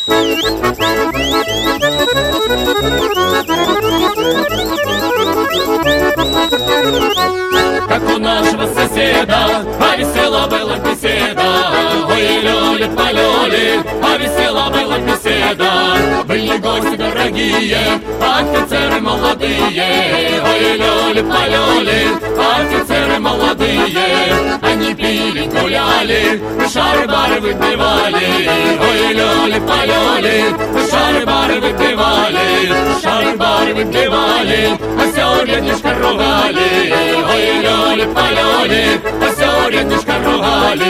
Как у нашего соседа, а весела была беседа. Ой, лёли-полёли, а весела была беседа. Были гости дорогие, офицеры молодые. Ой, лёли-полёли, офицеры молодые. Они пили, гуляли, шар-бар выпивали. Ой, лёли-полёли, шар-бар выпивали. Шар-бар выпивали, а всё рядышко ругали. Ой, лёли-полёли, а всё рядышко ругали.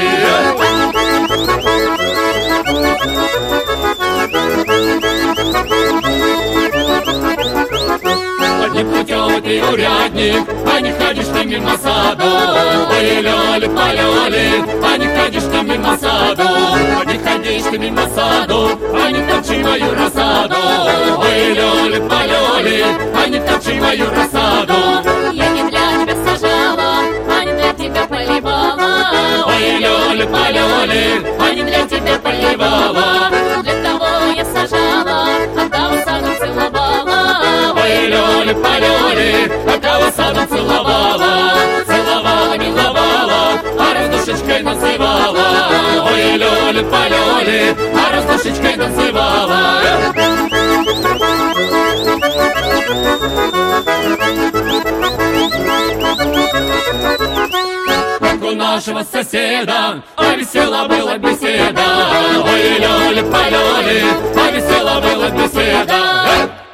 Непутёвый урядник, а не ходишь ты мимо саду. Ой, лёли-полёли, а не ходишь ты мимо саду. Не ходишь ты мимо саду, а не точи мою рассаду. Ой, лёли-полёли, а не точи мою рассаду. Я не для тебя сажала, а не для тебя поливала. Ой, лёли-полёли, а не для тебя поливала. Для того я сажала, а того саду целовала. Ой, лёли-полёли, а того саду целовала. Целовала, миловала, а раздушечкой называла. Ой, лёли-полёли, а раздушечкой называла. Как у нашего соседа, а весела была беседа. Ой, лёли-полёли, а весела была беседа.